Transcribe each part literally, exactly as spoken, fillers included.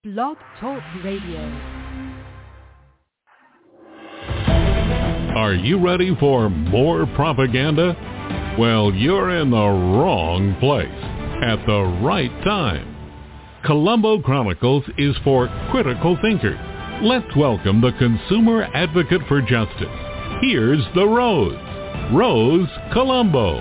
Blog Talk Radio. Are you ready for more propaganda? Well, you're in the wrong place at the right time. Colombo Chronicles is for critical thinkers. Let's welcome the consumer advocate for justice. Here's the Rose, Rose Colombo.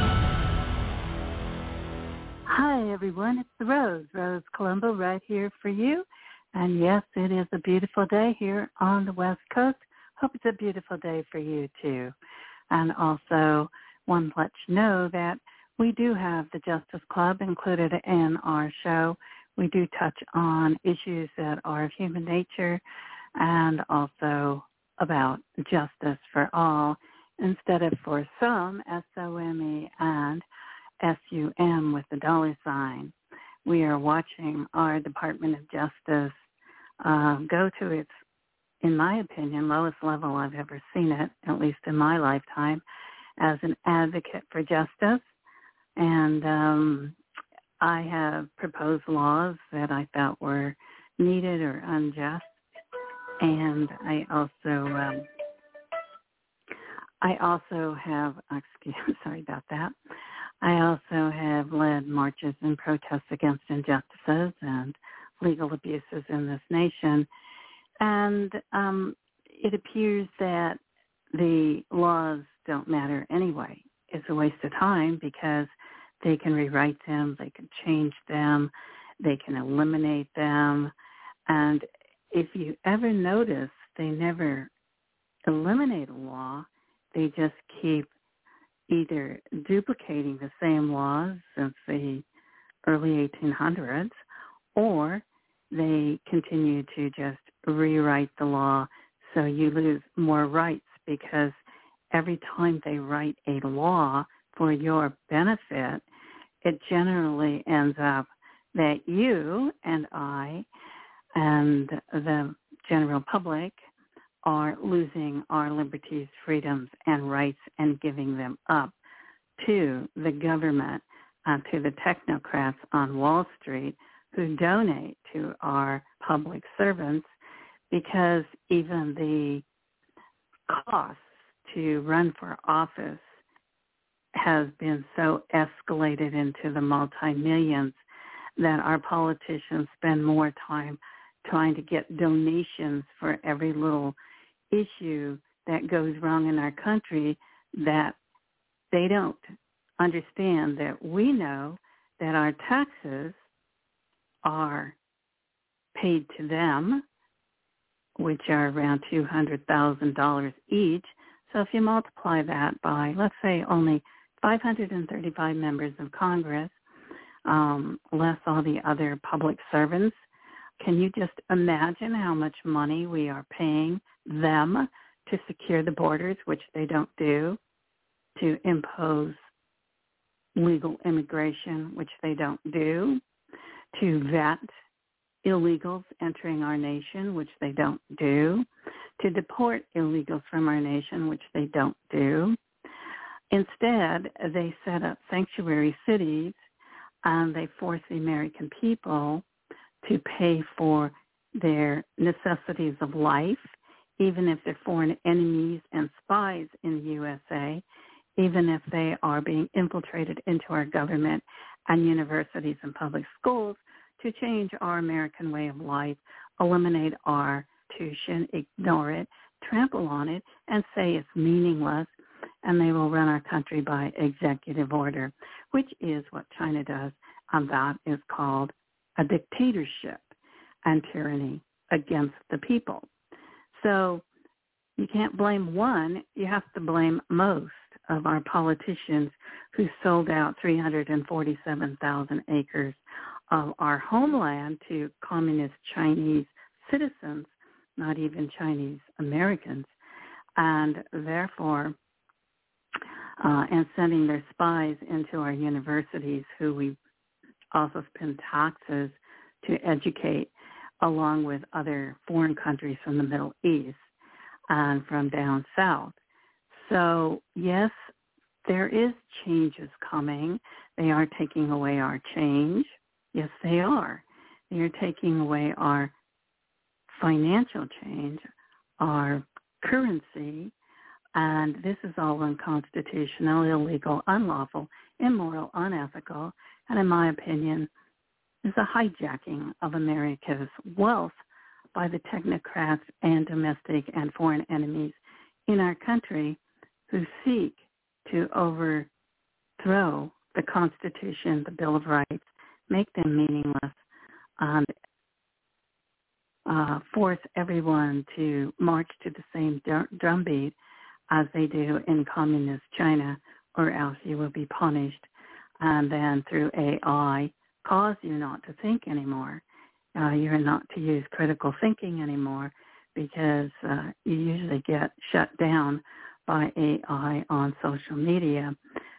Hi, everyone. It's the Rose, Rose Colombo, right here for you. And yes, it is a beautiful day here on the West Coast. Hope it's a beautiful day for you, too. And also want to let you know that we do have the Justice Club included in our show. We do touch on issues that are of human nature and also about justice for all instead of for some, S O M E and S U M with the dollar sign. We are watching our Department of Justice uh, go to its, in my opinion, lowest level I've ever seen it, at least in my lifetime, as an advocate for justice. And um, I have proposed laws that I felt were needed or unjust. And I also, um, I also have, excuse, sorry about that. I also have led marches and protests against injustices and legal abuses in this nation. And um, it appears that the laws don't matter anyway. It's a waste of time because they can rewrite them, they can change them, they can eliminate them. And if you ever notice, they never eliminate a law. They just keep either duplicating the same laws since the early eighteen hundreds, or they continue to just rewrite the law so you lose more rights, because every time they write a law for your benefit, it generally ends up that you and I and the general public are losing our liberties, freedoms, and rights and giving them up to the government, uh, to the technocrats on Wall Street who donate to our public servants, because even the costs to run for office has been so escalated into the multi-millions that our politicians spend more time trying to get donations for every little issue that goes wrong in our country, that they don't understand that we know that our taxes are paid to them, which are around two hundred thousand dollars each. So if you multiply that by, let's say, only five hundred thirty-five members of Congress, um, less all the other public servants, can you just imagine how much money we are paying them to secure the borders, which they don't do, to impose legal immigration, which they don't do, to vet illegals entering our nation, which they don't do, to deport illegals from our nation, which they don't do. Instead, they set up sanctuary cities and they force the American people to pay for their necessities of life, even if they're foreign enemies and spies in the U S A, even if they are being infiltrated into our government and universities and public schools to change our American way of life, eliminate our Constitution, ignore it, trample on it, and say it's meaningless, and they will run our country by executive order, which is what China does, and that is called a dictatorship and tyranny against the people. So you can't blame one. You have to blame most of our politicians who sold out three hundred forty-seven thousand acres of our homeland to communist Chinese citizens, not even Chinese Americans, and therefore, uh, and sending their spies into our universities who we also spend taxes to educate, along with other foreign countries from the Middle East and from down south. So, yes, there is changes coming. They are taking away our change. Yes, they are. You're taking away our financial change, our currency, and this is all unconstitutional, illegal, unlawful, immoral, unethical, and in my opinion, is a hijacking of America's wealth by the technocrats and domestic and foreign enemies in our country who seek to overthrow the Constitution, the Bill of Rights, make them meaningless, and uh, force everyone to march to the same drumbeat as they do in communist China, or else you will be punished, and then through A I cause you not to think anymore. Uh, you're not to use critical thinking anymore because uh, you usually get shut down by A I on social media.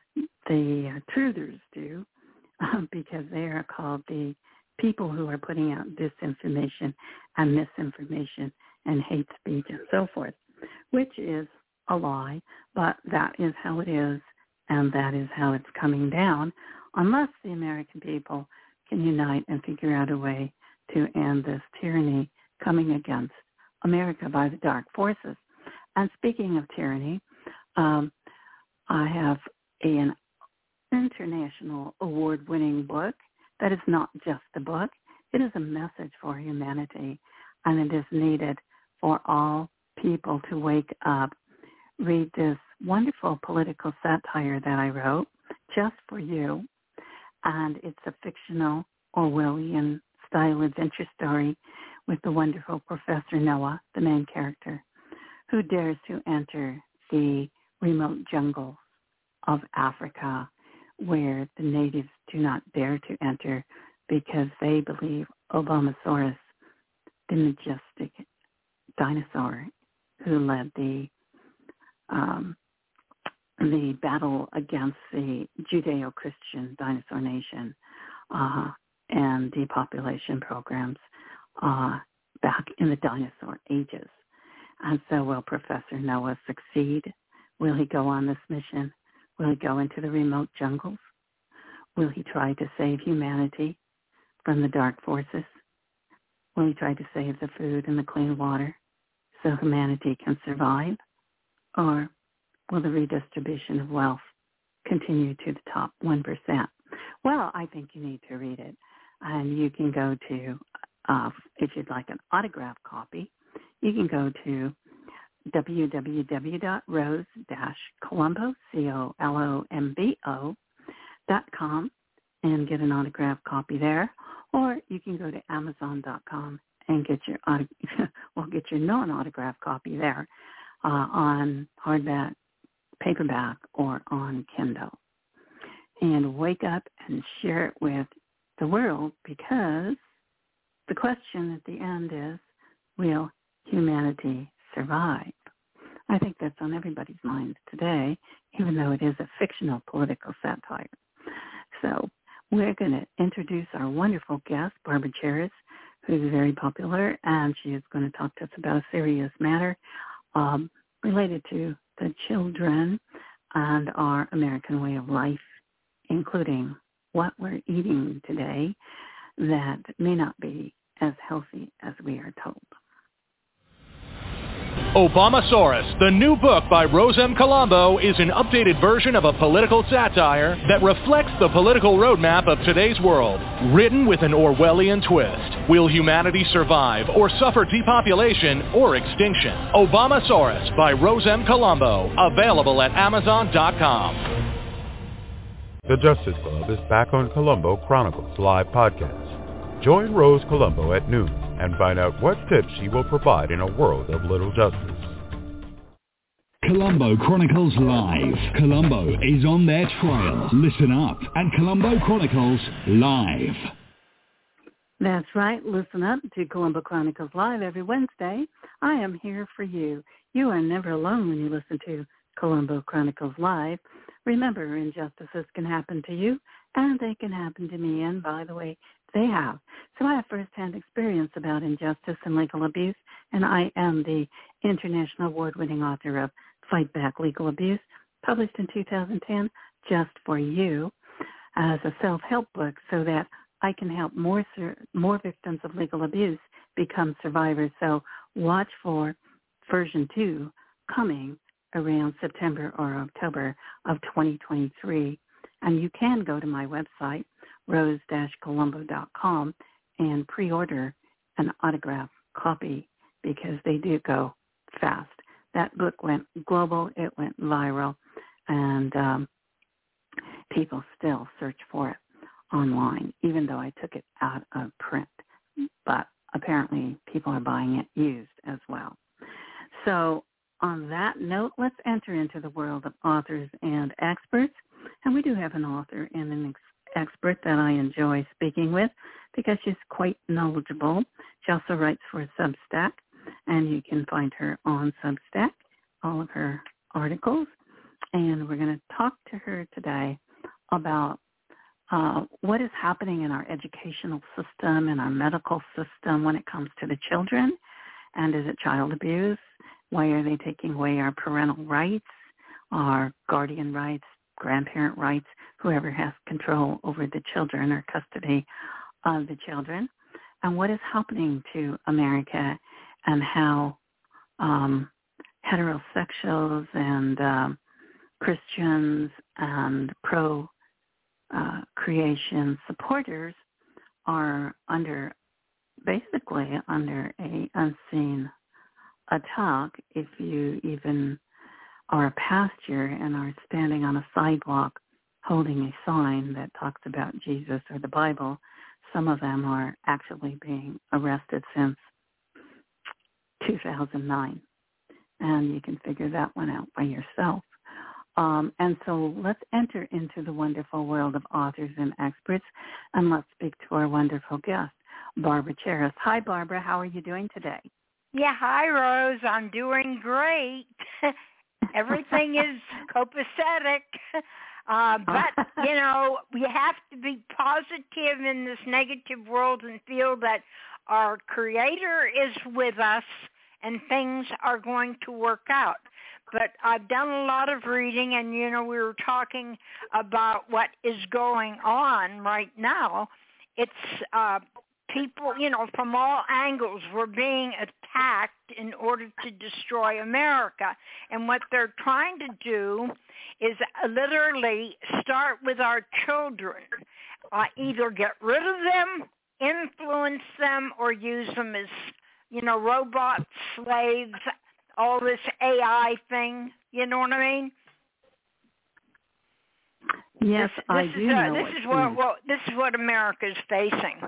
The uh, truthers do uh, because they are called the people who are putting out disinformation and misinformation and hate speech and so forth, which is a lie, but that is how it is, and that is how it's coming down, unless the American people can unite and figure out a way to end this tyranny coming against America by the dark forces. And speaking of tyranny, um, I have an international award-winning book that is not just a book. It is a message for humanity, and it is needed for all people to wake up. Read this wonderful political satire that I wrote just for you, and it's a fictional Orwellian style adventure story with the wonderful Professor Noah, the main character, who dares to enter the remote jungles of Africa where the natives do not dare to enter because they believe Obamosaurus, the majestic dinosaur who led the um, the battle against the Judeo-Christian dinosaur nation uh, and depopulation programs uh, back in the dinosaur ages. And so will Professor Noah succeed? Will he go on this mission? Will he go into the remote jungles? Will he try to save humanity from the dark forces? Will he try to save the food and the clean water so humanity can survive? Or will the redistribution of wealth continue to the top one percent? Well, I think you need to read it. And you can go to, uh, if you'd like an autographed copy, you can go to w w w dot rose dash colombo, C O L O M B O, dot com and get an autographed copy there. Or you can go to amazon dot com and get your, well, get your non-autographed copy there uh, on hardback, paperback, or on Kindle. And wake up and share it with the world, because the question at the end is, will humanity survive? I think that's on everybody's mind today, even though it is a fictional political satire. So we're going to introduce our wonderful guest, Barbara Charis, who's very popular, and she is going to talk to us about a serious matter um, related to the children and our American way of life, including what we're eating today that may not be as healthy as we are told. Obamosaurus, the new book by Rose M. Colombo, is an updated version of a political satire that reflects the political roadmap of today's world, written with an Orwellian twist. Will humanity survive or suffer depopulation or extinction? Obamosaurus by Rose M. Colombo, available at amazon dot com. The Justice Club is back on Colombo Chronicles Live podcast. Join Rose Colombo at noon and find out what tips she will provide in a world of little justice. Colombo Chronicles Live. Colombo is on their trail. Listen up at Colombo Chronicles Live. That's right. Listen up to Colombo Chronicles Live every Wednesday. I am here for you. You are never alone when you listen to Colombo Chronicles Live. Remember, injustices can happen to you, and they can happen to me. And by the way, they have. So I have firsthand experience about injustice and legal abuse, and I am the international award-winning author of Fight Back Legal Abuse, published in two thousand ten just for you as a self-help book so that I can help more sur- more victims of legal abuse become survivors. So watch for version two coming around September or October of twenty twenty-three. And you can go to my website, rose dash colombo dot com, and pre-order an autograph copy because they do go fast. That book went global. It went viral. And um, people still search for it online, even though I took it out of print. But apparently people are buying it used as well. So on that note, let's enter into the world of authors and experts. And we do have an author and an ex- expert that I enjoy speaking with because she's quite knowledgeable. She also writes for Substack, and you can find her on Substack, all of her articles. And we're going to talk to her today about uh, what is happening in our educational system and our medical system when it comes to the children. And is it child abuse? Why are they taking away our parental rights, our guardian rights, grandparent rights, whoever has control over the children or custody of the children? And what is happening to America and how um, heterosexuals and um, Christians and pro uh, creation supporters are under, basically under a unseen attack. If you even are a pastor and are standing on a sidewalk holding a sign that talks about Jesus or the Bible, some of them are actually being arrested since two thousand nine. And you can figure that one out by yourself. Um, and so let's enter into the wonderful world of authors and experts, and let's speak to our wonderful guest, Barbara Charis. Hi, Barbara. How are you doing today? Yeah, hi, Rose. I'm doing great. Everything is copacetic. Uh, but, you know, we have to be positive in this negative world and feel that our Creator is with us and things are going to work out. But I've done a lot of reading, and, you know, we were talking about what is going on right now. It's uh, people, you know, from all angles were being attacked in order to destroy America. And what they're trying to do is literally start with our children, uh, either get rid of them, influence them, or use them as, you know, robots, slaves, all this A I thing, you know what I mean? Yes, this, I this do is, uh, know this what is what, what this is what America is facing.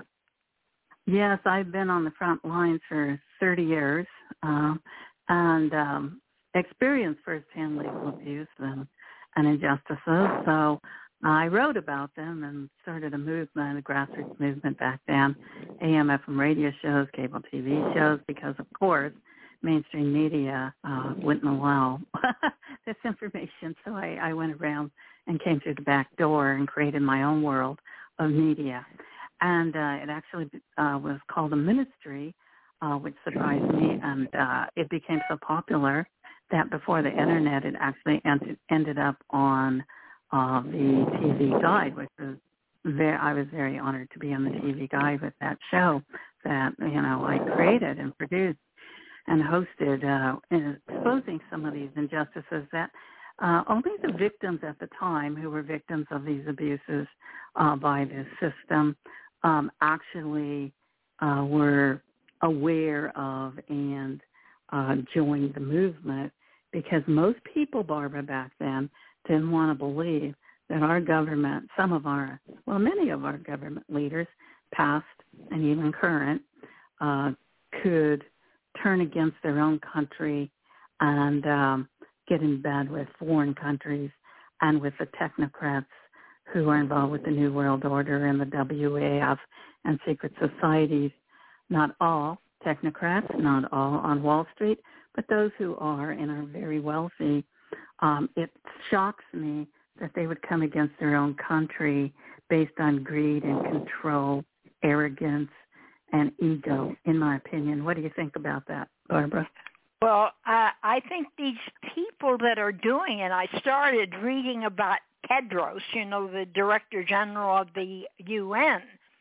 Yes, I've been on the front lines for thirty years uh, and um, experienced firsthand legal abuse and, and injustices. So I wrote about them and started a movement, a grassroots movement back then, A M F M radio shows, cable T V shows, because, of course, mainstream media uh, wouldn't allow this information. So I, I went around and came through the back door and created my own world of media. And uh, it actually uh, was called a ministry, uh, which surprised me. And uh, it became so popular that before the Internet, it actually ended, ended up on uh, the T V Guide, which was very, I was very honored to be on the T V Guide with that show that, you know, I created and produced and hosted, uh, and exposing some of these injustices that uh, only the victims at the time who were victims of these abuses uh, by the system um, actually uh, were aware of and uh, joined the movement, because most people, Barbara, back then didn't want to believe that our government, some of our, well, many of our government leaders, past and even current, uh, could turn against their own country and um, get in bed with foreign countries and with the technocrats who are involved with the New World Order and the W E F and secret societies. Not all technocrats, not all on Wall Street, but those who are and are very wealthy. Um, it shocks me that they would come against their own country based on greed and control, arrogance, and ego, in my opinion. What do you think about that, Barbara? Well, uh, I think these people that are doing it, I started reading about Tedros, you know, the Director General of the U N,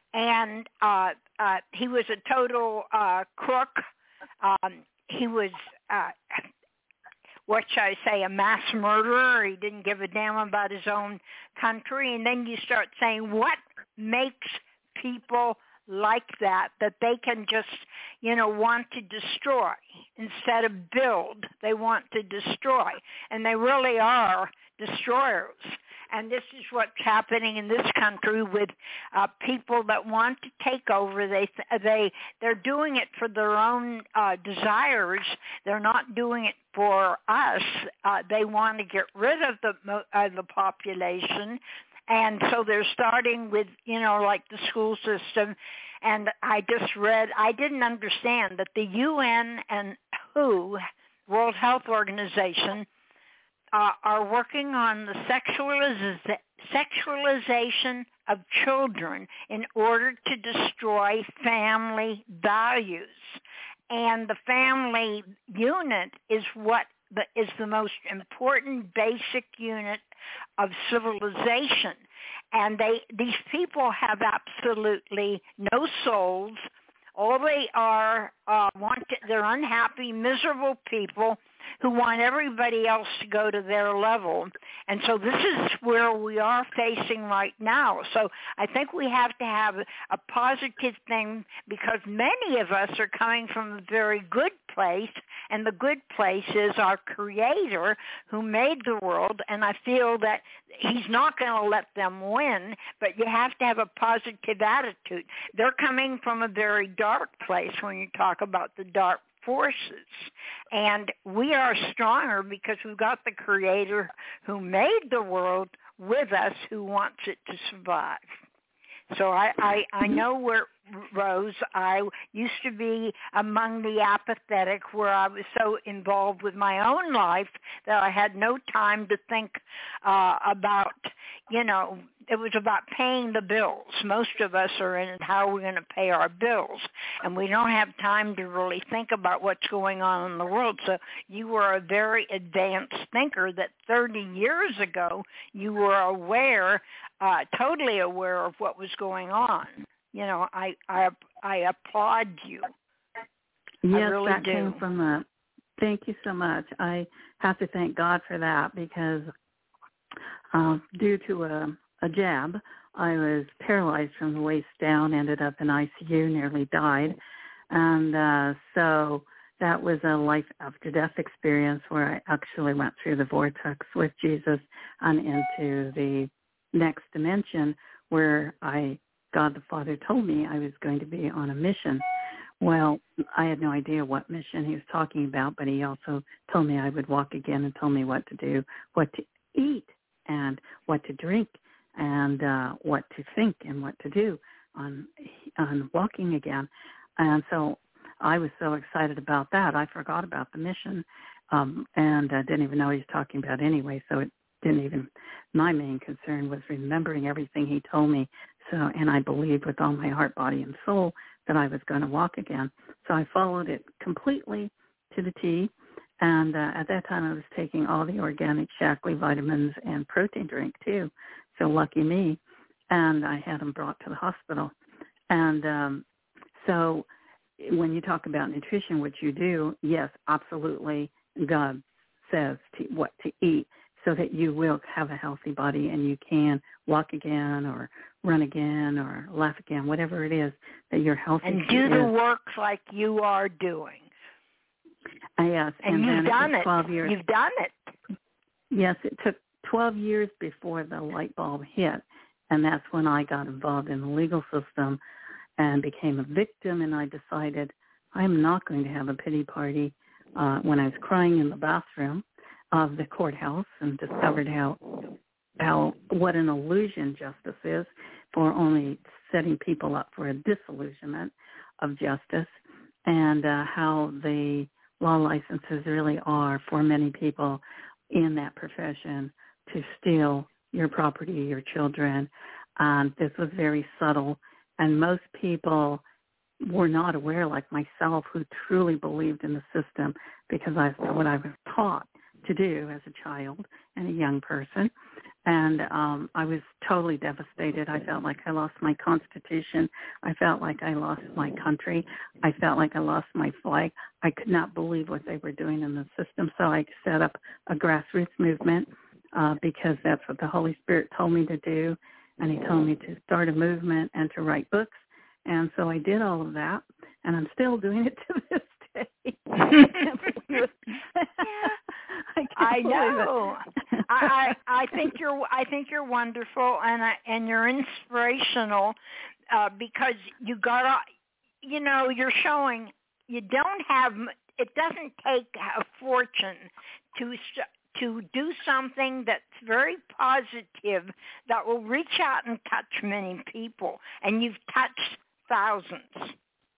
and uh, uh, he was a total uh, crook. Um, he was, uh, what should I say, a mass murderer. He didn't give a damn about his own country. And then you start saying, what makes people like that, that they can just, you know, want to destroy instead of build? They want to destroy, and they really are destroyers. And this is what's happening in this country with uh, people that want to take over. They they they're doing it for their own uh, desires. They're not doing it for us. Uh, they want to get rid of the uh, the population. And so they're starting with, you know, like the school system. And I just read, I didn't understand that the U N and W H O, World Health Organization, uh, are working on the sexualiz- sexualization of children in order to destroy family values. And the family unit is what the, is the most important basic unit of civilization. And they these people have absolutely no souls. All they are uh, want to, they're unhappy, miserable people who want everybody else to go to their level. And so this is where we are facing right now. So I think we have to have a positive thing, because many of us are coming from a very good place, and the good place is our Creator who made the world, and I feel that he's not going to let them win, but you have to have a positive attitude. They're coming from a very dark place when you talk about the dark forces, and we are stronger because we've got the Creator who made the world with us, who wants it to survive. So I, I, I know where, Rose, I used to be among the apathetic, where I was so involved with my own life that I had no time to think uh, about, you know, it was about paying the bills. Most of us are in how we're going to pay our bills, and we don't have time to really think about what's going on in the world. So you were a very advanced thinker that thirty years ago you were aware, uh, totally aware of what was going on. You know, I I, I applaud you. Yes, I really that do. came from a, thank you so much. I have to thank God for that, because uh, due to a, a jab, I was paralyzed from the waist down, ended up in I C U, nearly died. And uh, so that was a life after death experience where I actually went through the vortex with Jesus and into the next dimension, where I God the Father told me I was going to be on a mission. Well, I had no idea what mission he was talking about, but he also told me I would walk again and told me what to do, what to eat, and what to drink, and uh, what to think and what to do on on walking again. And so I was so excited about that, I forgot about the mission, um, and I didn't even know what he was talking about anyway, so it didn't even, my main concern was remembering everything he told me. So, and I believed with all my heart, body, and soul that I was going to walk again. So I followed it completely to the T. And uh, at that time, I was taking all the organic Shaklee vitamins and protein drink too. So lucky me. And I had them brought to the hospital. And um, so when you talk about nutrition, which you do, yes, absolutely, God says to, what to eat, so that you will have a healthy body and you can walk again or run again or laugh again, whatever it is that you're healthy. And do the work like you are doing. Uh, yes. And, and you've then done it. it. twelve years. You've done it. Yes, it took twelve years before the light bulb hit, and that's when I got involved in the legal system and became a victim, and I decided I'm not going to have a pity party. Uh, when I was crying in the bathroom of the courthouse and discovered how how what an illusion justice is, for only setting people up for a disillusionment of justice, and uh, how the law licenses really are for many people in that profession to steal your property, your children. Um, this was very subtle, and most people were not aware, like myself, who truly believed in the system, because I what I was taught to do as a child and a young person. And um, I was totally devastated. I felt like I lost my Constitution. I felt like I lost my country. I felt like I lost my flag. I could not believe what they were doing in the system. So I set up a grassroots movement uh, because that's what the Holy Spirit told me to do. And he told me to start a movement and to write books. And so I did all of that. And I'm still doing it to this day. I, I know. I, I I think you're I think you're wonderful, and I, and you're inspirational uh, because you got you know you're showing you don't have it doesn't take a fortune to to do something that's very positive that will reach out and touch many people, and you've touched thousands.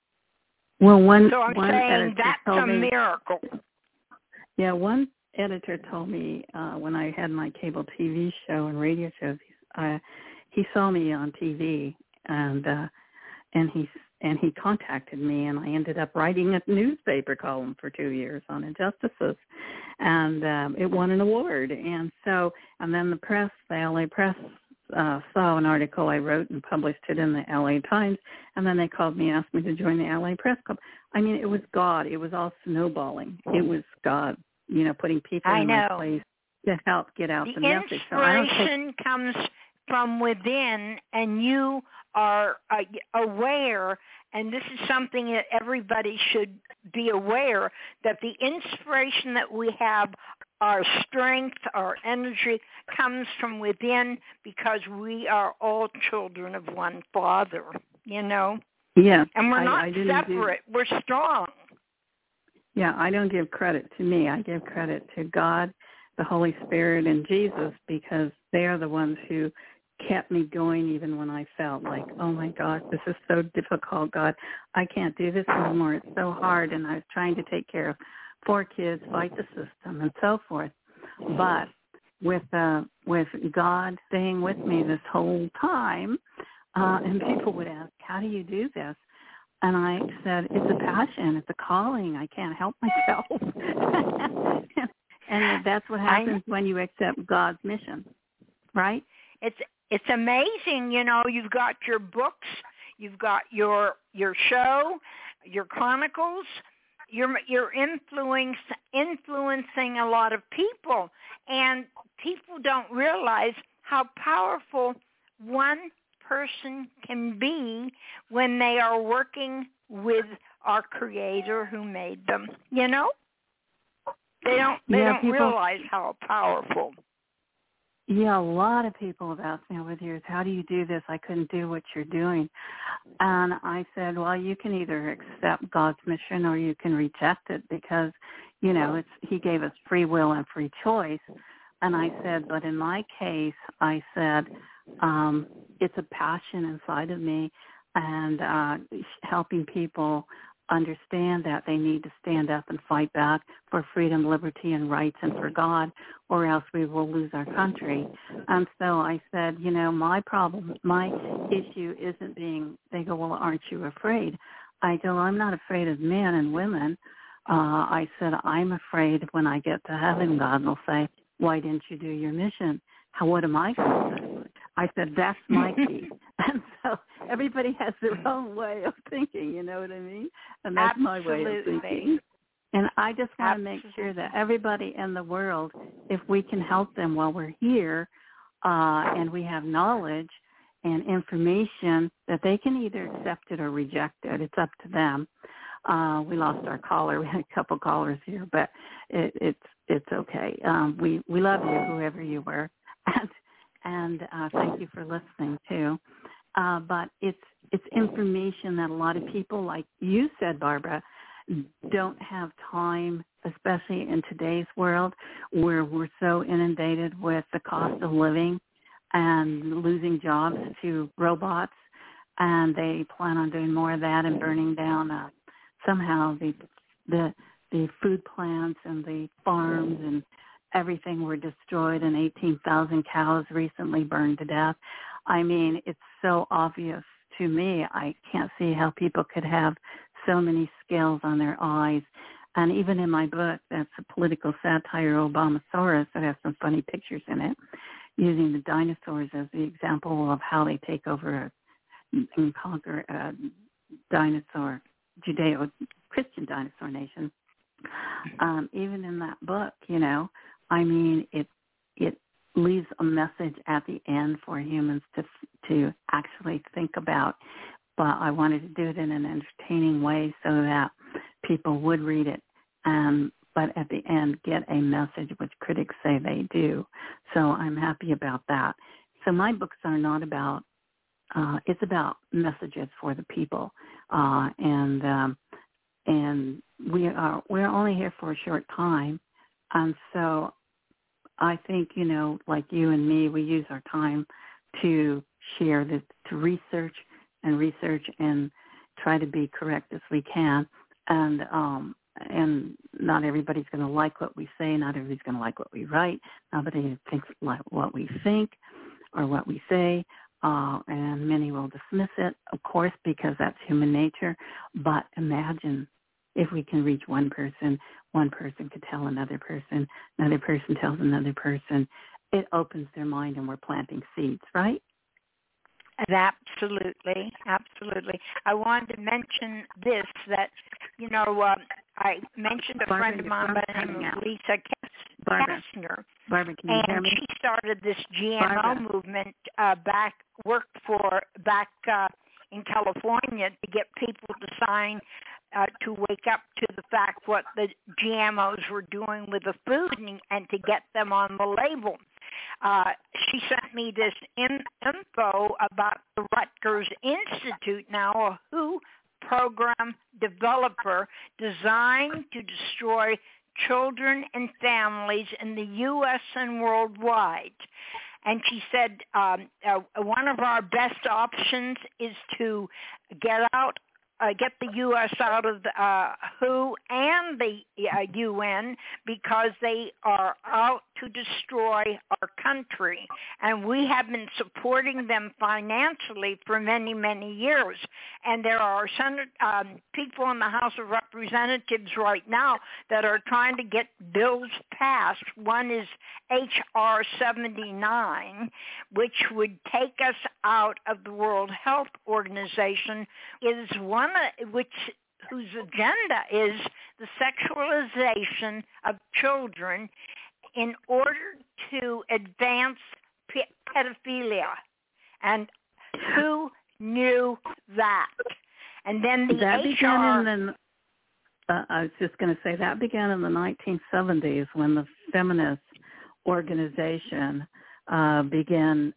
Well, one so I'm one saying that's a me, miracle. Yeah, one editor told me uh, when I had my cable T V show and radio shows, uh, he saw me on T V and uh, and he and he contacted me, and I ended up writing a newspaper column for two years on injustices, and um, it won an award. And so, and then the press, the L A Press, uh, saw an article I wrote and published it in the L A Times, and then they called me and asked me to join the L A Press Club. I mean, it was God. It was all snowballing. It was God. You know, putting people I in know. my place to help get out the, the message. The so I don't inspiration take... comes from within, and you are uh, aware, and this is something that everybody should be aware, that the inspiration that we have, our strength, our energy, comes from within because we are all children of one Father, you know? Yeah. And we're I, not I separate. Do... We're strong. Yeah, I don't give credit to me. I give credit to God, the Holy Spirit, and Jesus, because they are the ones who kept me going even when I felt like, oh, my God, this is so difficult, God. I can't do this anymore. It's so hard, and I was trying to take care of four kids, fight the system, and so forth. But with uh, with God staying with me this whole time, uh, and people would ask, how do you do this? And I said, it's a passion, it's a calling. I can't help myself. And that's what happens when you accept God's mission, right? It's it's amazing, you know. You've got your books, you've got your your show, your chronicles. You're you're influence, influencing a lot of people, and people don't realize how powerful one person can be when they are working with our Creator who made them. You know, they don't they yeah, don't people, realize how powerful. Yeah, a lot of people have asked me over the years, how do you do this? I couldn't do what you're doing. And I said, well, you can either accept God's mission or you can reject it because, you know, it's He gave us free will and free choice. And I said, but in my case, I said, um, it's a passion inside of me, and uh, helping people understand that they need to stand up and fight back for freedom, liberty, and rights, and for God, or else we will lose our country. And so I said, you know, my problem, my issue isn't being, they go, well, aren't you afraid? I go, I'm not afraid of men and women. Uh, I said, I'm afraid when I get to heaven, God will say, why didn't you do your mission? How, what am I going to say? I said, that's my key. And so everybody has their own way of thinking, you know what I mean? And that's Absolutely. my way of thinking. And I just want to make sure that everybody in the world, if we can help them while we're here, uh, and we have knowledge and information, that they can either accept it or reject it. It's up to them. Uh, we lost our caller. We had a couple callers here, but it, it's it's okay. Um, we, we love you, whoever you were. And And uh, thank you for listening, too. Uh, but it's it's information that a lot of people, like you said, Barbara, don't have time, especially in today's world where we're so inundated with the cost of living and losing jobs to robots. And they plan on doing more of that and burning down uh, somehow the, the, the food plants and the farms and everything were destroyed, and eighteen thousand cows recently burned to death. I mean, it's so obvious to me. I can't see how people could have so many scales on their eyes. And even in my book, that's a political satire, Obamasaurus, that has some funny pictures in it. using the dinosaurs as the example of how they take over and conquer a dinosaur, Judeo-Christian dinosaur nation. Um, even in that book, you know, I mean, it it leaves a message at the end for humans to to actually think about. But I wanted to do it in an entertaining way so that people would read it, um, but at the end get a message, which critics say they do. So I'm happy about that. So my books are not about, uh, it's about messages for the people. Uh, and um, and we are, we're only here for a short time. And so I think, you know, like you and me, we use our time to share this, to research and research and try to be correct as we can. And um, and not everybody's going to like what we say. Not everybody's going to like what we write. Nobody thinks like what we think or what we say. Uh, and many will dismiss it, of course, because that's human nature. But imagine if we can reach one person, one person could tell another person, another person tells another person. It opens their mind, and we're planting seeds, right? Absolutely, absolutely. I wanted to mention this, that, you know, um, I mentioned a Barbara, friend of mine by the name of Lisa Kastner, Barbara, can you and hear me? she started this G M O Barbara. movement uh, back, worked for, back uh, in California to get people to sign uh, to wake up to the fact what the G M Os were doing with the food and, and to get them on the label. Uh, she sent me this in, info about the Rutgers Institute, now a W H O program developer designed to destroy children and families in the U S and worldwide. And she said um, uh, one of our best options is to get out, uh, get the U S out of the uh, W H O and the uh, U N because they are out to destroy our country. And we have been supporting them financially for many, many years. And there are Senate, um, people in the House of Representatives right now that are trying to get bills passed. One is H R seventy-nine, which would take us out of the World Health Organization, is one of, which whose agenda is the sexualization of children in order to advance pe- pedophilia. And who knew that? And then the that H R... began in the, uh, I was just going to say, that began in the nineteen seventies when the feminist organization uh, began.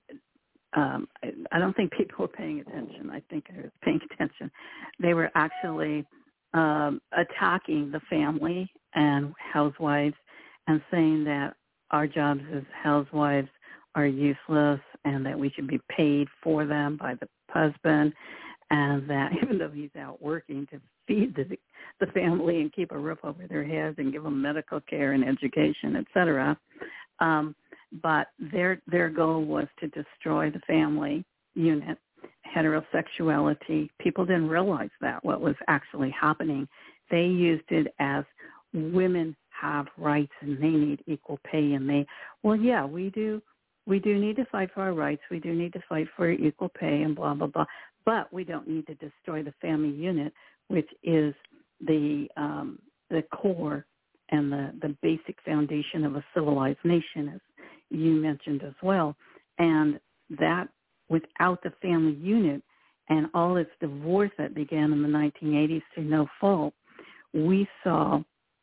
Um, I, I don't think people were paying attention. I think I was paying attention. They were actually um, attacking the family and housewives and saying that our jobs as housewives are useless and that we should be paid for them by the husband, and that even though he's out working to feed the, the family and keep a roof over their heads and give them medical care and education, et cetera, um, but their their goal was to destroy the family unit, heterosexuality. People didn't realize that, what was actually happening. They used it as women have rights and they need equal pay, and they, well, yeah, we do. We do need to fight for our rights. We do need to fight for equal pay and blah, blah, blah. But we don't need to destroy the family unit, which is the um, the core and the, the basic foundation of a civilized nation, as you mentioned as well. And that, without the family unit and all its divorce that began in the nineteen eighties through no fault, we saw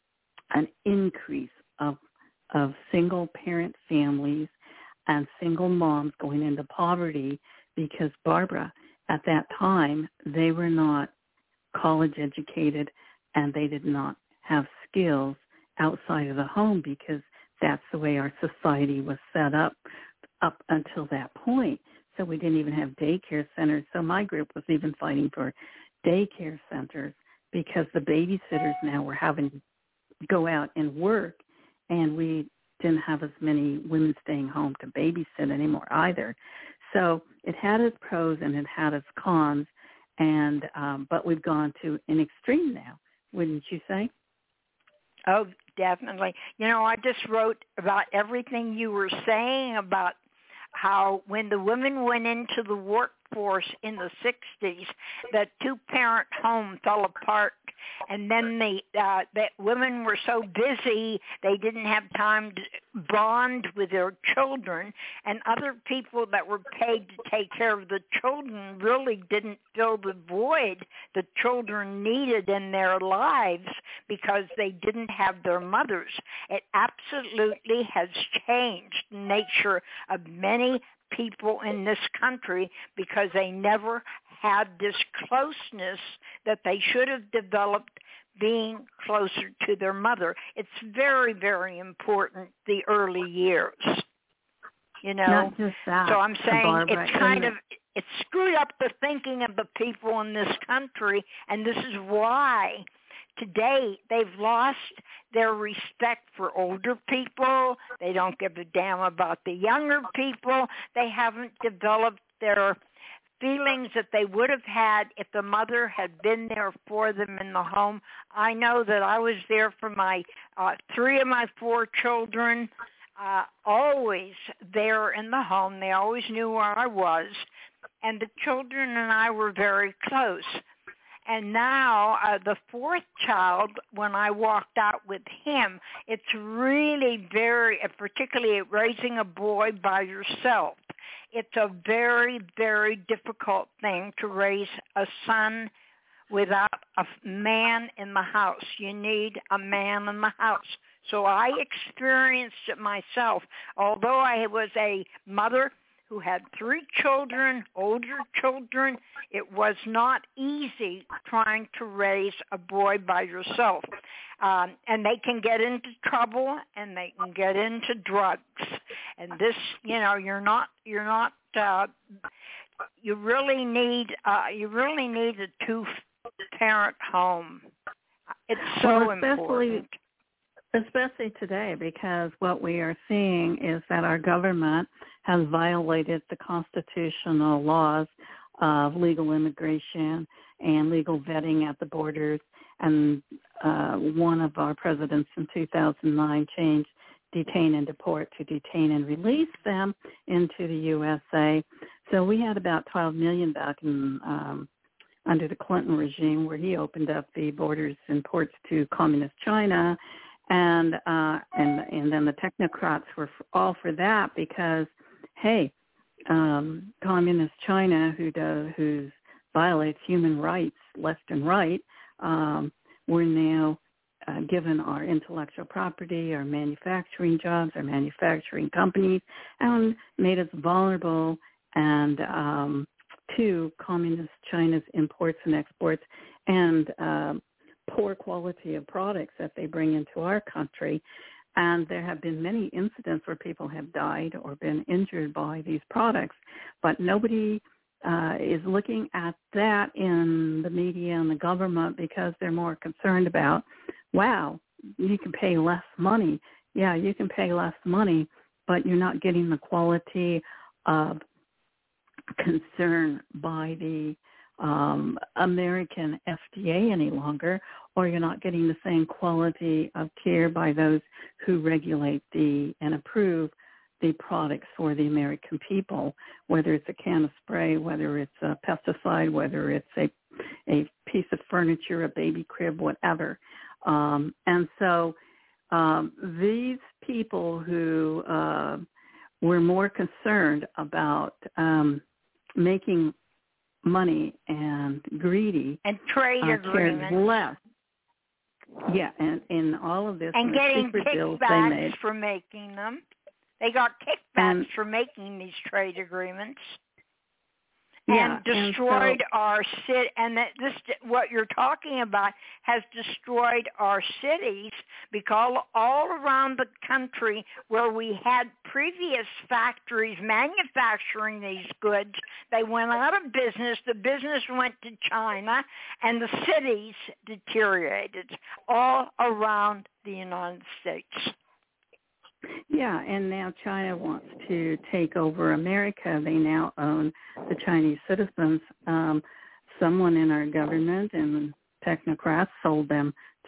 an increase of of single-parent families and single moms going into poverty because, Barbara, at that time, they were not college educated and they did not have skills outside of the home because that's the way our society was set up up until that point. So we didn't even have daycare centers. So my group was even fighting for daycare centers because the babysitters now were having to go out and work, and we didn't have as many women staying home to babysit anymore either. So it had its pros and it had its cons, and um, but we've gone to an extreme now, wouldn't you say? Oh, definitely. You know, I just wrote about everything you were saying about how when the women went into the workforce in the sixties, the two-parent home fell apart, and then the uh, that women were so busy they didn't have time to bond with their children, and other people that were paid to take care of the children really didn't fill the void the children needed in their lives because they didn't have their mothers. It absolutely has changed the nature of many people in this country because they never had this closeness that they should have developed being closer to their mother. It's very, very important, the early years, you know. Not just that, so I'm saying Barbara, it's kind of, it screwed up the thinking of the people in this country, and this is why today they've lost their respect for older people. They don't give a damn about the younger people. They haven't developed their feelings that they would have had if the mother had been there for them in the home. I know that I was there for my uh, three of my four children, uh, always there in the home. They always knew where I was, and the children and I were very close. And now uh, the fourth child, when I walked out with him, it's really very, particularly raising a boy by yourself, it's a very, very difficult thing to raise a son without a man in the house. You need a man in the house. So I experienced it myself. Although I was a mother who had three children, older children, it was not easy trying to raise a boy by yourself. Um, and they can get into trouble and they can get into drugs. And this, you know, you're not, you're not, uh, you really need, uh, you really need a two-parent home. It's so well, especially, important. Especially today, because what we are seeing is that our government has violated the constitutional laws of legal immigration and legal vetting at the borders. And uh, one of our presidents in two thousand nine changed detain and deport to detain and release them into the U S A. So we had about twelve million back in um, under the Clinton regime, where he opened up the borders and ports to communist China. And uh, and and then the technocrats were f- all for that because, hey, um, communist China, who does who violates human rights left and right, um, we're now uh, given our intellectual property, our manufacturing jobs, our manufacturing companies, and made us vulnerable and um, to communist China's imports and exports and uh, poor quality of products that they bring into our country. And there have been many incidents where people have died or been injured by these products, but nobody uh, is looking at that in the media and the government because they're more concerned about, wow, you can pay less money. Yeah, you can pay less money, but you're not getting the quality of concern by the Um, American F D A any longer, or you're not getting the same quality of care by those who regulate the and approve the products for the American people, whether it's a can of spray, whether it's a pesticide, whether it's a, a piece of furniture, a baby crib, whatever. Um, and so um, these people who uh, were more concerned about um, making money and greedy and trade uh, agreements less. Yeah, and in all of this, and getting kickbacks for making them. They got kickbacks and, for making these trade agreements. Yeah, and destroyed and so, our city. And that this, what you're talking about, has destroyed our cities, because all around the country where we had previous factories manufacturing these goods, they went out of business. The business went to China, and the cities deteriorated all around the United States. Yeah, and now China wants to take over America. They now own the Chinese citizens. Um, someone in our government and technocrats sold them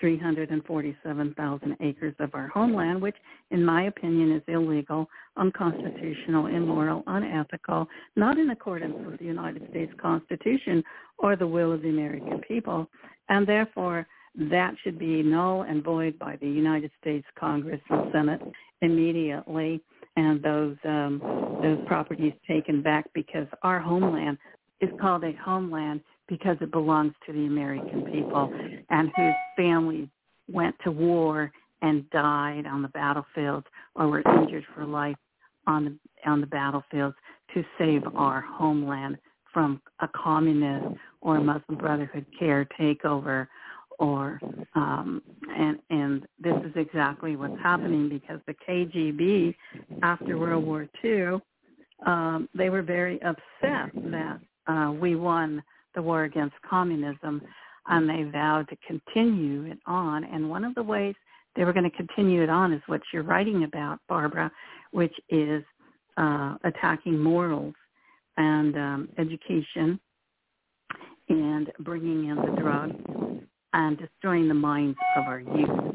three hundred forty-seven thousand acres of our homeland, which, in my opinion, is illegal, unconstitutional, immoral, unethical, not in accordance with the United States Constitution or the will of the American people, and therefore that should be null and void by the United States Congress and Senate immediately, and those um, those properties taken back, because our homeland is called a homeland because it belongs to the American people and whose families went to war and died on the battlefields or were injured for life on the on the battlefields to save our homeland from a communist or a Muslim Brotherhood care takeover. Or um, and and this is exactly what's happening, because the K G B after World War Two, um, they were very upset that uh, we won the war against communism, and they vowed to continue it on. And one of the ways they were going to continue it on is what you're writing about, Barbara, which is uh, attacking morals and um, education and bringing in the drugs and destroying the minds of our youth.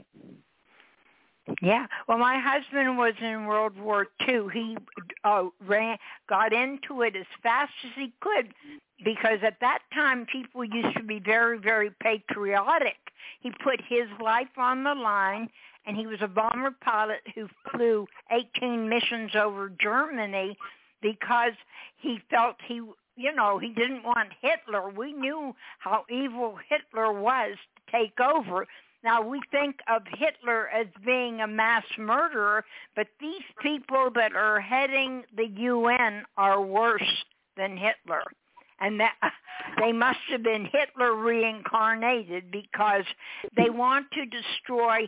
Yeah. Well, my husband was in World War Two. He uh, ran, got into it as fast as he could, because at that time people used to be very, very patriotic. He put his life on the line, and he was a bomber pilot who flew eighteen missions over Germany because he felt he You know, he didn't want Hitler. We knew how evil Hitler was to take over. Now, we think of Hitler as being a mass murderer, but these people that are heading the U N are worse than Hitler. And that, they must have been Hitler reincarnated, because they want to destroy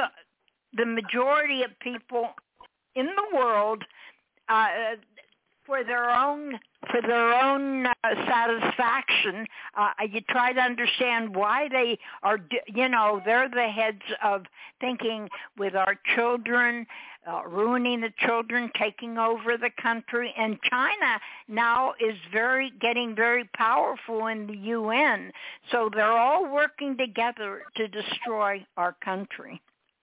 the majority of people in the world uh, for their own for their own uh, satisfaction. Uh, you try to understand why they are, you know, they're the heads of thinking with our children, uh, ruining the children, taking over the country. And China now is very getting very powerful in the U N. So they're all working together to destroy our country.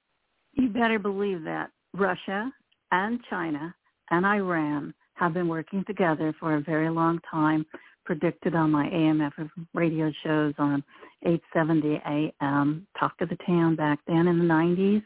You better believe that. Russia and China and Iran have been working together for a very long time, predicted on my A M F radio shows on eight seventy A M, Talk of the Town back then in the nineties,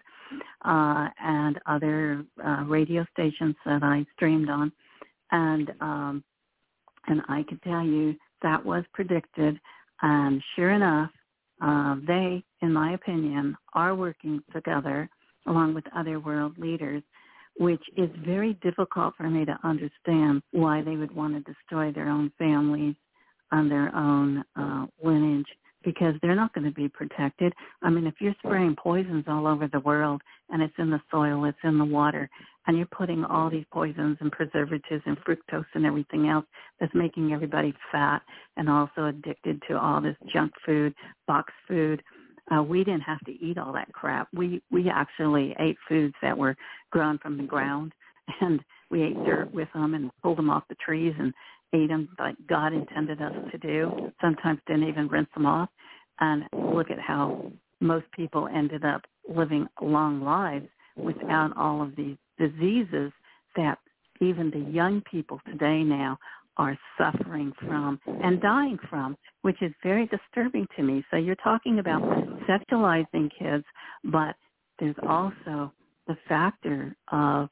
uh, and other uh, radio stations that I streamed on. And um, and I can tell you that was predicted, and sure enough, uh, they, in my opinion, are working together along with other world leaders, which is very difficult for me to understand why they would want to destroy their own families and their own uh, lineage, because they're not going to be protected. I mean, if you're spraying poisons all over the world and it's in the soil, it's in the water, and you're putting all these poisons and preservatives and fructose and everything else that's making everybody fat and also addicted to all this junk food, box food, Uh, we didn't have to eat all that crap. We we actually ate foods that were grown from the ground, and we ate dirt with them and pulled them off the trees and ate them like God intended us to do. Sometimes didn't even rinse them off. And look at how most people ended up living long lives without all of these diseases that even the young people today now are suffering from and dying from, which is very disturbing to me. So you're talking about sexualizing kids, but there's also the factor of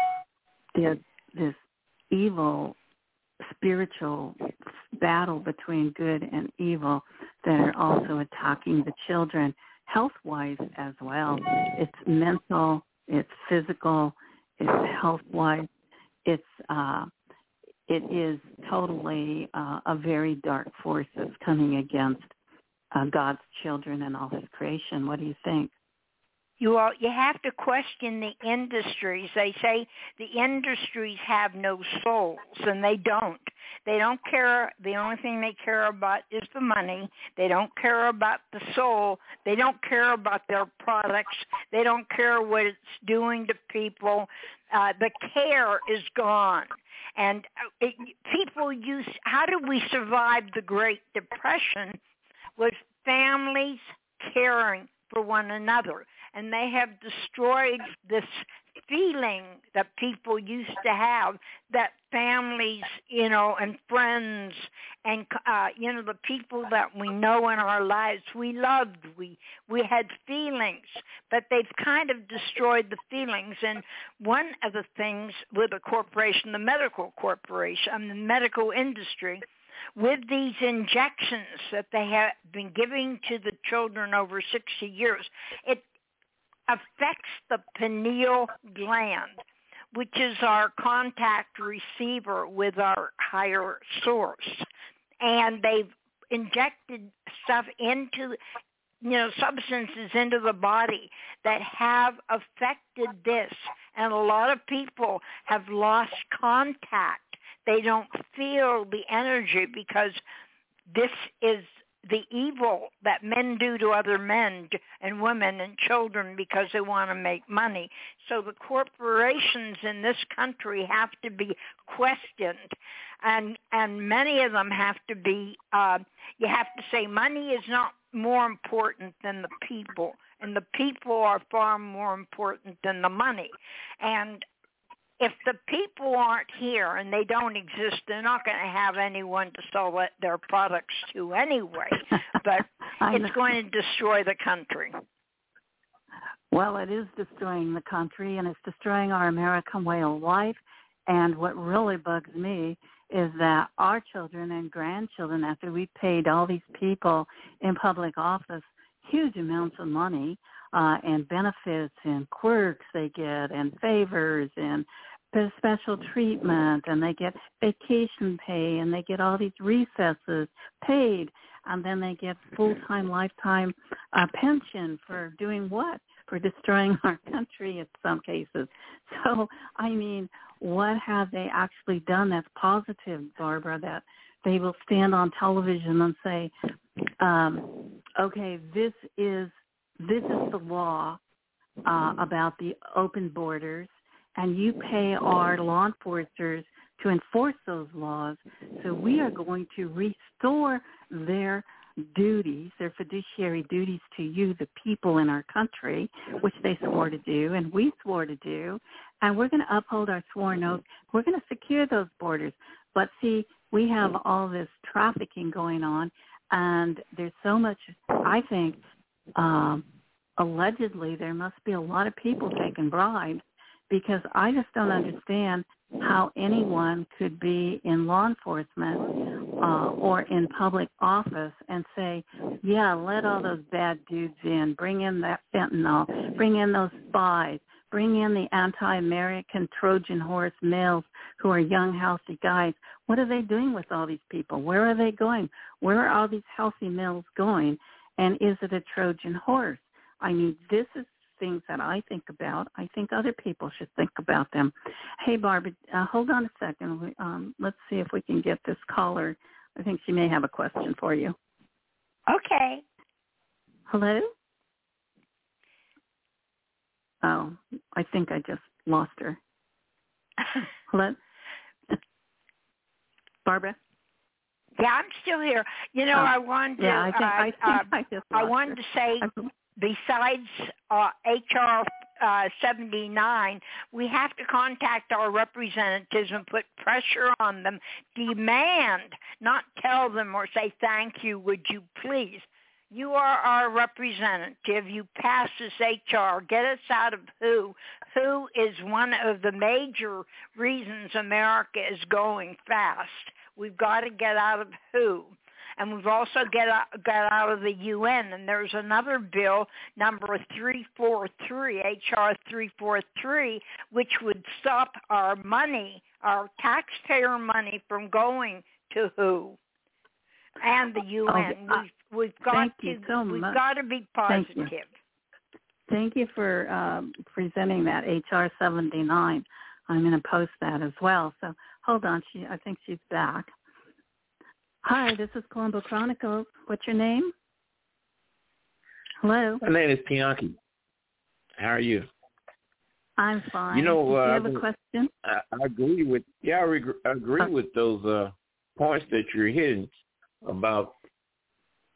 the, this evil spiritual battle between good and evil that are also attacking the children health-wise as well. It's mental, it's physical, it's health-wise, it's uh, It is totally uh, a very dark force that's coming against uh, God's children and all his creation. What do you think? You are, you have to question the industries. They say the industries have no souls, and they don't. They don't care. The only thing they care about is the money. They don't care about the soul. They don't care about their products. They don't care what it's doing to people. Uh, the care is gone. And it, people use, how did we survive the Great Depression? Was families caring for one another. And they have destroyed this feeling that people used to have, that families, you know, and friends and, uh, you know, the people that we know in our lives, we loved, we, we had feelings, but they've kind of destroyed the feelings. And one of the things with a corporation, the medical corporation, the medical industry, with these injections that they have been giving to the children over sixty years, it affects the pineal gland, which is our contact receiver with our higher source. And they've injected stuff into, you know, substances into the body that have affected this. And a lot of people have lost contact. They don't feel the energy because this is the evil that men do to other men and women and children because they want to make money. So the corporations in this country have to be questioned, and and many of them have to be, uh, you have to say money is not more important than the people, and the people are far more important than the money. And if the people aren't here and they don't exist, they're not going to have anyone to sell their products to anyway. But it's going to destroy the country. Well, it is destroying the country, and it's destroying our American way of life. And what really bugs me is that our children and grandchildren, after we paid all these people in public office huge amounts of money, uh, and benefits and quirks they get and favors and special treatment, and they get vacation pay, and they get all these recesses paid, and then they get full-time, lifetime uh, pension for doing what? For destroying our country in some cases. So, I mean, what have they actually done that's positive, Barbara, that they will stand on television and say, um, okay, this is this is the law uh, about the open borders, and you pay our law enforcers to enforce those laws. So we are going to restore their duties, their fiduciary duties to you, the people in our country, which they swore to do and we swore to do, and we're going to uphold our sworn oath. We're going to secure those borders. But see, we have all this trafficking going on, and there's so much, I think, um, allegedly there must be a lot of people taking bribes, because I just don't understand how anyone could be in law enforcement uh, or in public office and say, yeah, let all those bad dudes in, bring in that fentanyl, bring in those spies, bring in the anti-American Trojan horse males who are young, healthy guys. What are they doing with all these people? Where are they going? Where are all these healthy males going? And is it a Trojan horse? I mean, this is things that I think about. I think other people should think about them. Hey, Barbara, uh, hold on a second. We, um, let's see if we can get this caller. I think she may have a question for you. Okay. Hello? Oh, I think I just lost her. Hello? Barbara? Yeah, I'm still here. You know, oh. I wanted to, yeah, I, think, uh, I, think uh, I, just I lost wanted her. to say, besides uh, H R uh, seventy-nine, we have to contact our representatives and put pressure on them, demand, not tell them or say, thank you, would you please? You are our representative. You pass this H R. Get us out of who. Who is one of the major reasons America is going fast. We've got to get out of who. And we've also get out, got out of the U N. And there's another bill, number three forty-three, H R three forty-three, which would stop our money, our taxpayer money, from going to who and the U N. Oh, we've, we've got to so we've much. got to be positive. Thank you, Thank you for um, presenting that H R seventy-nine. I'm going to post that as well. So hold on, she I think she's back. Hi, this is Colombo Chronicles. What's your name? Hello. My name is Bianchi. How are you? I'm fine. You know, Do you uh, have a question? I, I agree with yeah, I re- agree oh. with those uh, points that you're hitting about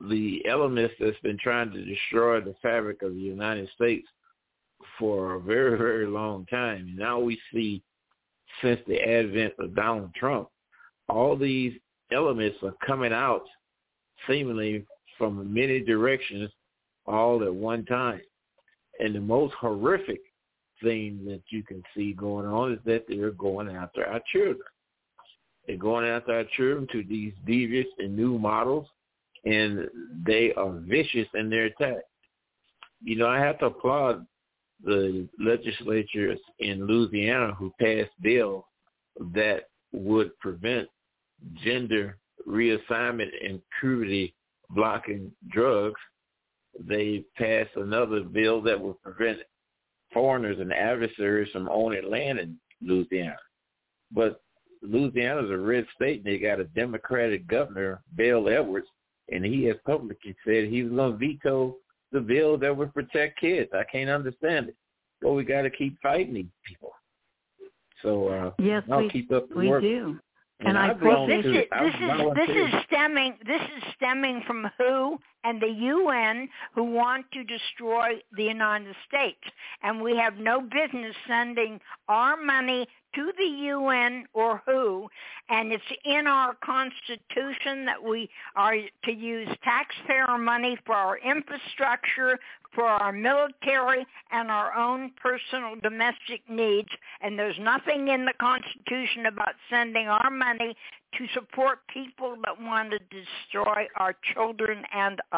the elements that's been trying to destroy the fabric of the United States for a very, very long time. And now we see, since the advent of Donald Trump, all these elements are coming out seemingly from many directions all at one time. And the most horrific thing that you can see going on is that they're going after our children. They're going after our children to these devious and new models, and they are vicious in their attack. You know, I have to applaud the legislatures in Louisiana who passed bills that would prevent gender reassignment and puberty blocking drugs. They passed another bill that would prevent foreigners and adversaries from owning land in Louisiana. But Louisiana's a red state, and they got a Democratic governor, Bill Edwards, and he has publicly said he was going to veto the bill that would protect kids. I can't understand it. But we got to keep fighting these people. So uh, yes, I'll we, keep up the we work. do. And, and I well, this, to, is, this, is, this is stemming. This is stemming from W H O and the U N, who want to destroy the United States, and we have no business sending our money to the U N or W H O, and it's in our Constitution that we are to use taxpayer money for our infrastructure, for our military, and our own personal domestic needs, and there's nothing in the Constitution about sending our money to support people that want to destroy our children and us.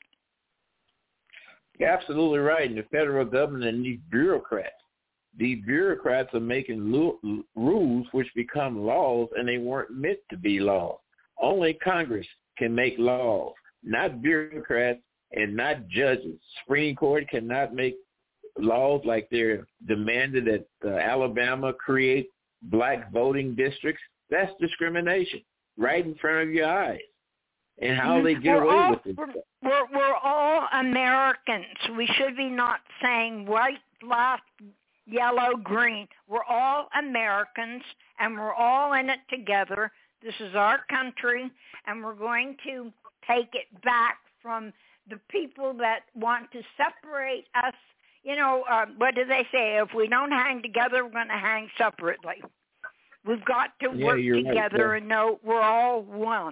You're absolutely right. And the federal government and these bureaucrats, these bureaucrats are making lo- rules which become laws, and they weren't meant to be laws. Only Congress can make laws, not bureaucrats and not judges. Supreme Court cannot make laws like they're demanded that uh, Alabama create black voting districts. That's discrimination right in front of your eyes. And how they get we're away all, with it. We're, we're, we're all Americans. We should be not saying white, black, yellow, green. We're all Americans, and we're all in it together. This is our country, and we're going to take it back from the people that want to separate us. You know, uh, what do they say? If we don't hang together, we're going to hang separately. We've got to Yeah, work you're together right, and know we're all one.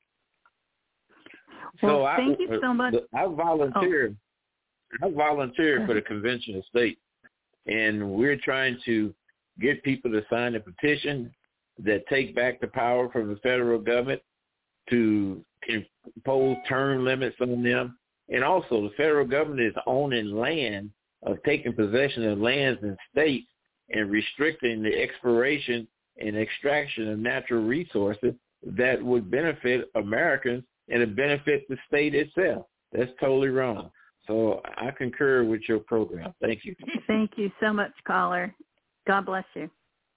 Well, so I, thank you so much. I volunteered. Oh. I volunteered for the Convention of States, and we're trying to get people to sign a petition that take back the power from the federal government to impose term limits on them. And also, the federal government is owning land, of taking possession of lands in states and restricting the exploration and extraction of natural resources that would benefit Americans and it benefit the state itself. That's totally wrong. So I concur with your program. Thank you. Thank you so much, caller. God bless you.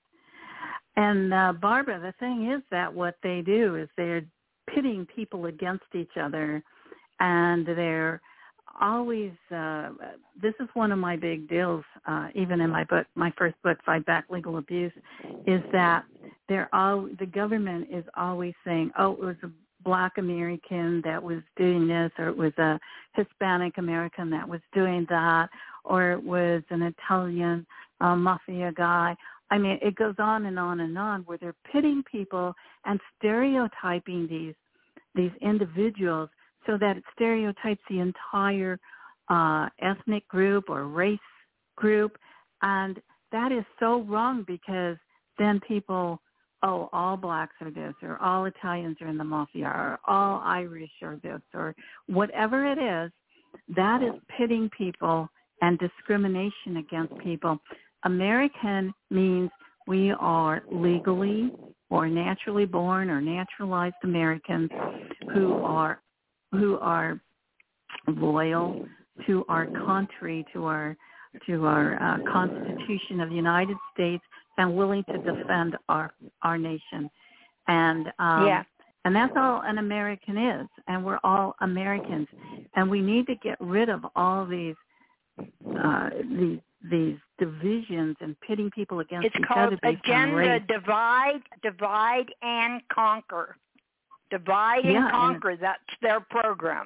And uh, Barbara, the thing is that what they do is they're pitting people against each other, and they're always, uh, this is one of my big deals, uh, even in my book, my first book, Fight Back Legal Abuse, is that they're all, the government is always saying, oh, it was a Black American that was doing this, or it was a Hispanic American that was doing that, or it was an Italian uh, mafia guy. I mean, it goes on and on and on, where they're pitting people and stereotyping these these individuals so that it stereotypes the entire uh, ethnic group or race group. And that is so wrong, because then people, oh, all blacks are this, or all Italians are in the mafia, or all Irish are this, or whatever it is. That is pitting people and discrimination against people. American means we are legally or naturally born or naturalized Americans who are who are loyal to our country, to our to our uh, Constitution of the United States, and willing to defend our our nation. And um, yeah. and that's all an American is, and we're all Americans. And we need to get rid of all these uh, these these divisions and pitting people against it's each called other based on agenda race. divide, divide and conquer. Divide and yeah, conquer. And, That's their program.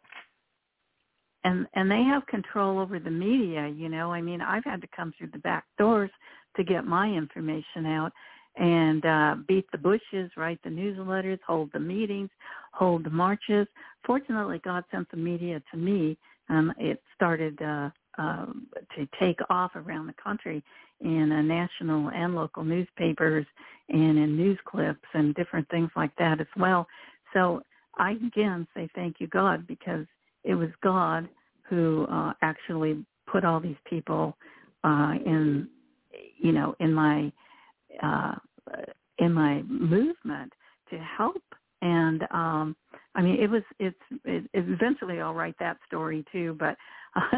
And and they have control over the media, you know. I mean, I've had to come through the back doors to get my information out and uh, beat the bushes, write the newsletters, hold the meetings, hold the marches. Fortunately, God sent the media to me, and it started uh, uh, to take off around the country in uh, national and local newspapers and in news clips and different things like that as well. So I, again, say thank you, God, because it was God who uh, actually put all these people uh, in, you know, in my uh, in my movement to help. And um, I mean, it was it's it, eventually I'll write that story too. But uh,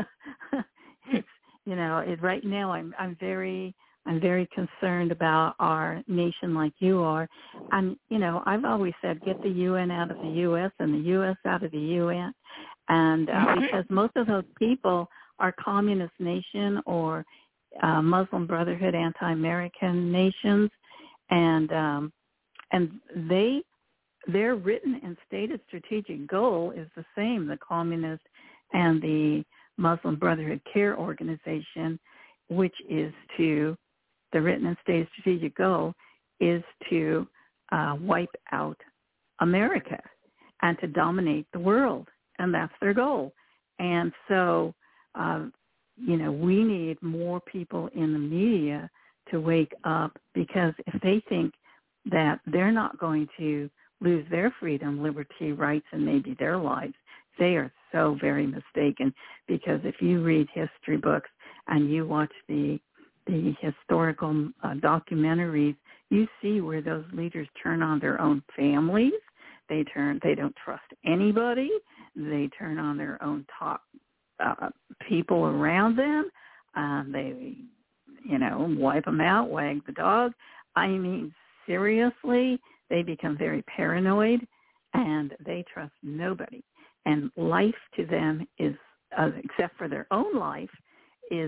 it's you know, it, right now I'm I'm very I'm very concerned about our nation, like you are. And you know, I've always said, get the U N out of the U S and the U S out of the U N. And uh, because most of those people are communist nation or uh, Muslim Brotherhood, anti-American nations, and um, and they their written and stated strategic goal is the same. The communist and the Muslim Brotherhood Care Organization, which is to the written and stated strategic goal is to uh, wipe out America and to dominate the world. And that's their goal. And so, uh, you know, we need more people in the media to wake up, because if they think that they're not going to lose their freedom, liberty, rights, and maybe their lives, they are so very mistaken. Because if you read history books and you watch the the historical uh, documentaries, you see where those leaders turn on their own families. They turn. They don't trust anybody. They turn on their own top uh, people around them. Um, they, you know, wipe them out, wag the dog. I mean, seriously, they become very paranoid, and they trust nobody. And life to them is, uh, except for their own life, is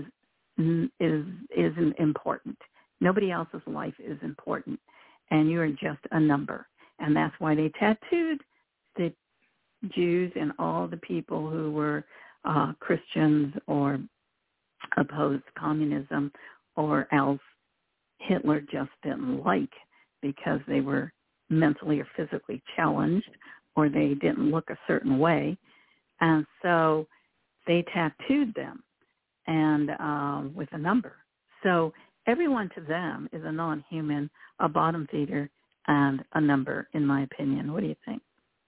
is isn't important. Nobody else's life is important, and you are just a number. And that's why they tattooed the Jews and all the people who were uh, Christians or opposed communism, or else Hitler just didn't like, because they were mentally or physically challenged, or they didn't look a certain way. And so they tattooed them and um, with a number. So everyone to them is a non-human, a bottom feeder, and a number, in my opinion. What do you think?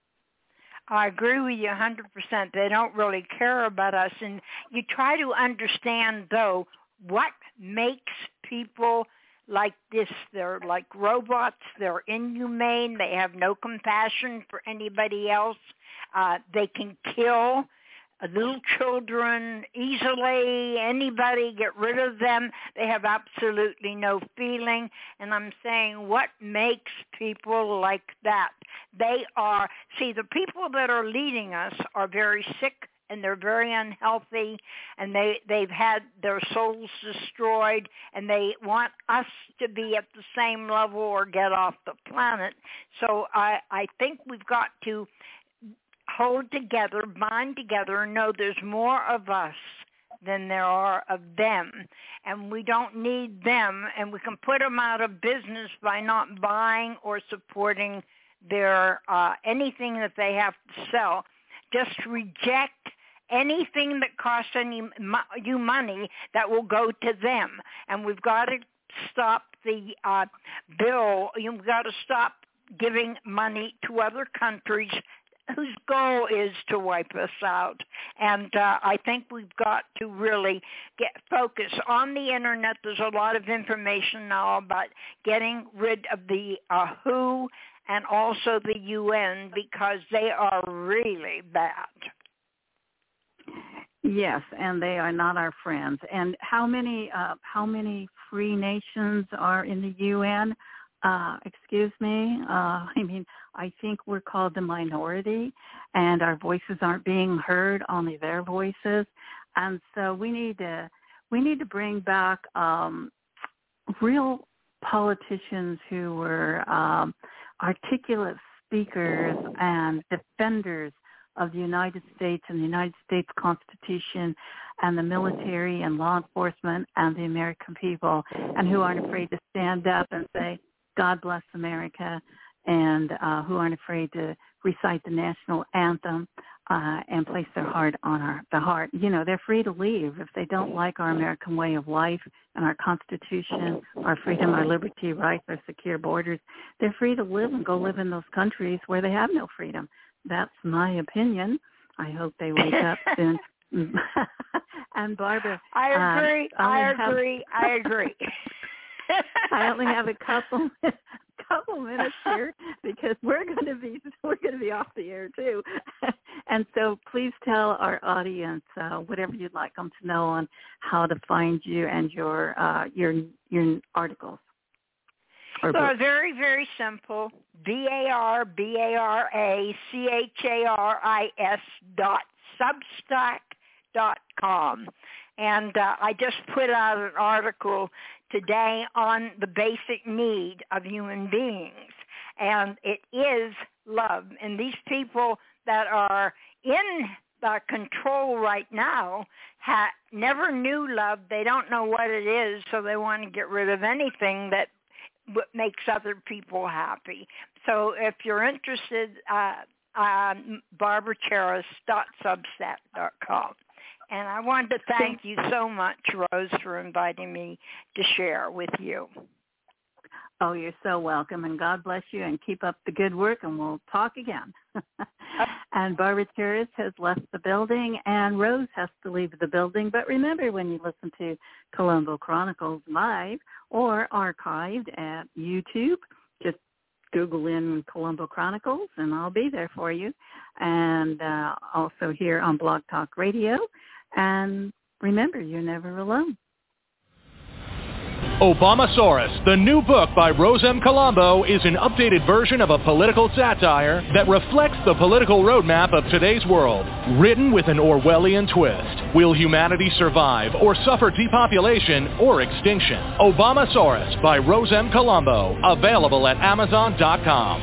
I agree with you one hundred percent. They don't really care about us. And you try to understand, though, what makes people like this. They're like robots. They're inhumane. They have no compassion for anybody else. Uh, they can kill little children easily. Anybody, get rid of them. They have absolutely no feeling. And I'm saying, what makes people like that? They are, see, the people that are leading us are very sick, and they're very unhealthy, and they, they've had their souls destroyed, and they want us to be at the same level or get off the planet. So I, I think we've got to hold together, bind together, and know there's more of us than there are of them. And we don't need them, and we can put them out of business by not buying or supporting their uh, anything that they have to sell. Just reject anything that costs any you money that will go to them. And we've got to stop the uh, bill. You've got to stop giving money to other countries whose goal is to wipe us out. And uh, I think we've got to really get focus on the Internet. There's a lot of information now about getting rid of the uh, W H O and also the U N, because they are really bad. Yes, and they are not our friends. And how many uh, how many free nations are in the U N? Uh, excuse me. Uh, I mean, I think we're called the minority, and our voices aren't being heard, only their voices. And so we need to we need to bring back um, real politicians who were um, articulate speakers and defenders of the United States and the United States Constitution and the military and law enforcement and the American people, and who aren't afraid to stand up and say, God bless America, and uh, who aren't afraid to recite the national anthem uh, and place their heart on our, the heart. You know, they're free to leave if they don't like our American way of life and our Constitution, our freedom, our liberty, rights, our secure borders. They're free to live and go live in those countries where they have no freedom. That's my opinion. I hope they wake up soon. And Barbara, I agree. Um, I have, agree. I agree. I only have a couple couple minutes here because we're going to be we're going to be off the air too. And so please tell our audience uh, whatever you'd like them to know on how to find you and your uh, your your articles. So very, very simple. B A R B A R A C H A R I S dot substack dot com. And uh, I just put out an article today on the basic need of human beings. And it is love. And these people that are in the control right now ha- never knew love. They don't know what it is, so they want to get rid of anything that what makes other people happy. So if you're interested, uh, uh, barbara charis dot substack dot com. And I wanted to thank you so much, Rose, for inviting me to share with you. Oh, you're so welcome, and God bless you, and keep up the good work, and we'll talk again. And Barbara Charis has left the building, and Rose has to leave the building. But remember, when you listen to Colombo Chronicles live or archived at YouTube, just Google in Colombo Chronicles, and I'll be there for you. And uh, also here on Blog Talk Radio. And remember, you're never alone. Obamasaurus, the new book by Rose M. Colombo, is an updated version of a political satire that reflects the political roadmap of today's world, written with an Orwellian twist. Will humanity survive or suffer depopulation or extinction? Obamasaurus by Rose M. Colombo, available at amazon dot com.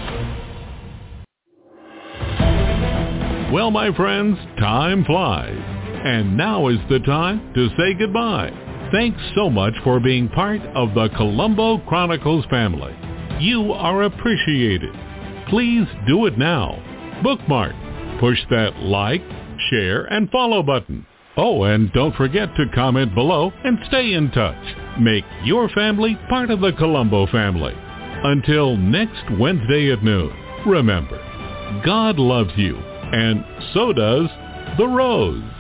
Well, my friends, time flies. And now is the time to say goodbye. Thanks so much for being part of the Colombo Chronicles family. You are appreciated. Please do it now. Bookmark. Push that like, share, and follow button. Oh, and don't forget to comment below and stay in touch. Make your family part of the Colombo family. Until next Wednesday at noon, remember, God loves you, and so does the Rose.